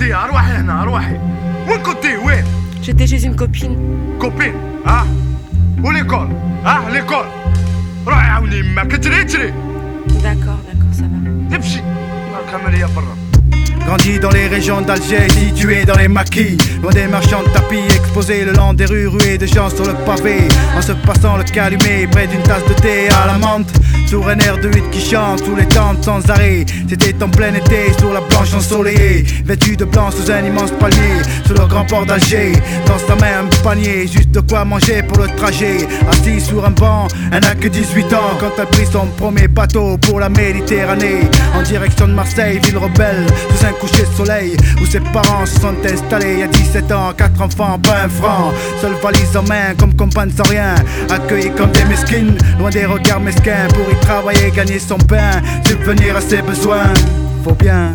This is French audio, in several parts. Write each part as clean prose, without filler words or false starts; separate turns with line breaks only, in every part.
كنتي؟ أروحي هنا أروحي. وين كنتي وين؟
J'étais chez une copine.
كوبين وليكول ليكول. روحي عاوني يماك اجري.
D'accord, ça va.
تمشي الكاميرا برا.
Grandi dans les régions d'Alger, situé dans les maquis, loin des marchands de tapis, exposés le long des rues ruées de gens sur le pavé, en se passant le calumet près d'une tasse de thé à la menthe, sur un air de huit qui chante sous les tentes sans arrêt. C'était en plein été sur la planche ensoleillée, vêtu de blanc sous un immense palmier, sur le grand port d'Alger, dans sa main un panier, juste de quoi manger pour le trajet. Assis sur un banc, elle n'a que 18 ans quand elle prit son premier bateau pour la Méditerranée, en direction de Marseille, ville rebelle, sous un coucher de soleil où ses parents se sont installés. Il y a 17 ans, 4 enfants, pas un franc, seule valise en main comme compagne sans rien, accueillis comme des mesquines, loin des regards mesquins, pour y travailler, gagner son pain, subvenir à ses besoins. Faut bien.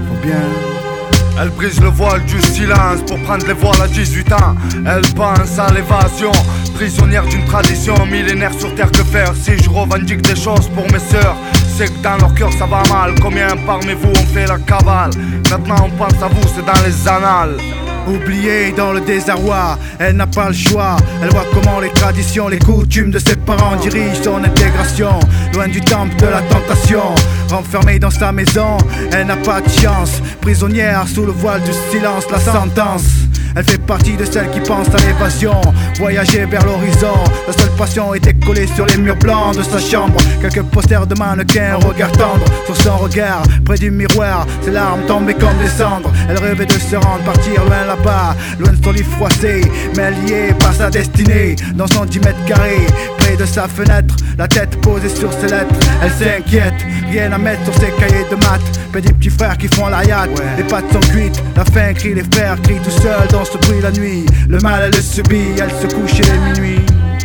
Elle brise le voile du silence pour prendre les voiles à 18 ans. Elle pense à l'évasion, prisonnière d'une tradition millénaire sur terre. Que faire si je revendique des choses pour mes sœurs? C'est que dans leur cœur ça va mal. Combien parmi vous ont fait la cavale? Maintenant on pense à vous, c'est dans les annales.
Oubliée dans le désarroi, elle n'a pas le choix. Elle voit comment les traditions, les coutumes de ses parents dirigent son intégration, loin du temple de la tentation. Renfermée dans sa maison, elle n'a pas de chance. Prisonnière sous le voile du silence, la sentence. Elle fait partie de celles qui pensent à l'évasion, voyager vers l'horizon. La seule passion était collée sur les murs blancs de sa chambre. Quelques posters de mannequins, un regard tendre sur son regard. Près du miroir, ses larmes tombaient comme des cendres. Elle rêvait de se rendre, partir loin là-bas, loin de son lit froissé, mais liée par sa destinée. Dans son 10 mètres carrés, près de sa fenêtre, la tête posée sur ses lettres. Elle s'inquiète, rien à mettre sur ses cahiers de maths. Près des petits frères qui font la yacht, les pattes sont cuites, la faim crie, les frères crient tout seuls dans ce bruit la nuit. Le mal elle le subit, elle se couche et minuit.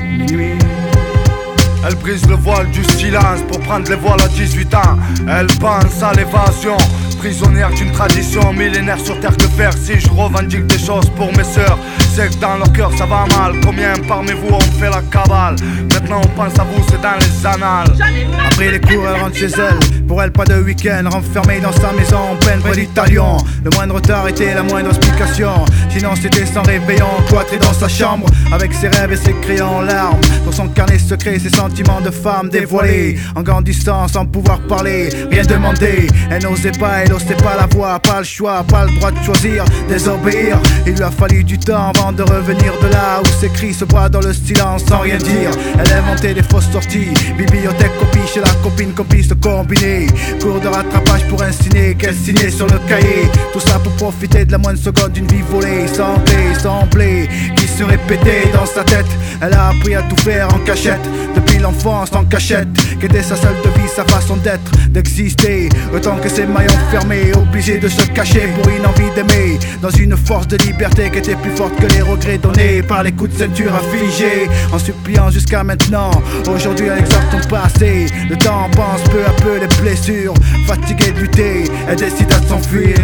Elle brise le voile du silence pour prendre les voiles à 18 ans. Elle pense à l'évasion, prisonnière d'une tradition millénaire sur terre. Que faire si je revendique des choses pour mes sœurs? C'est que dans leur cœur ça va mal. Combien parmi vous ont fait la cavale? Maintenant on pense à vous, c'est dans les annales.
Après les cours elle rentre chez elle, pour elle pas de week-end, renfermée dans sa maison en peine près du talion. Le moindre retard était la moindre explication, sinon c'était sans réveillon, cloîtré dans sa chambre, avec ses rêves et ses crayons en larmes. Dans son carnet secret, ses sentiments de femme dévoilés. En grandissant sans pouvoir parler, rien demander. Elle n'osait pas, elle n'osait pas la voix, pas le choix, pas le droit de choisir, désobéir. Il lui a fallu du temps avant de revenir de là où ses cris se broient dans le silence sans rien dire. Elle inventait des fausses sorties, bibliothèque, copie chez la copine, complice de combiner. Cours de rattrapage pour un ciné qu'elle signait sur le cahier. Tout ça pour profiter de la moindre seconde d'une vie volée, sans blé, sans blé, qui se répétait dans sa tête. Elle a appris à tout faire en cachette, depuis l'enfance en cachette, qu'était sa seule devise, sa façon d'être, d'exister. Autant que ses maillons fermés, obligé de se cacher pour une envie d'aimer, dans une force de liberté qui était plus forte que les regrets donnés par les coups de ceinture affligés. En suppliant jusqu'à maintenant, aujourd'hui elle exhorte son passé. Le temps pense peu à peu les blessures, fatiguée de lutter, elle décide de s'enfuir.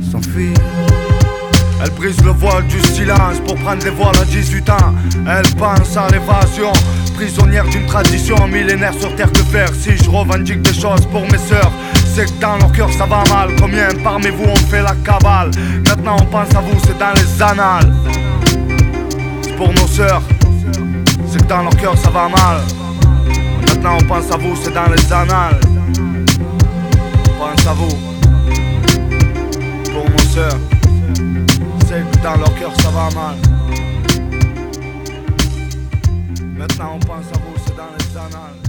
Elle brise le voile du silence pour prendre les voiles à 18 ans. Elle pense à l'évasion, prisonnière d'une tradition millénaire sur terre. Que faire si je revendique des choses pour mes sœurs? C'est que dans leur cœur ça va mal. Combien parmi vous ont fait la cavale? Maintenant on pense à vous, c'est dans les annales. C'est pour nos sœurs, c'est que dans leur cœur ça va mal. Maintenant on pense à vous, c'est dans les annales. On pense à vous, pour nos sœurs, c'est que dans leur cœur ça va mal. Maintenant on pense à vous, c'est dans les annales.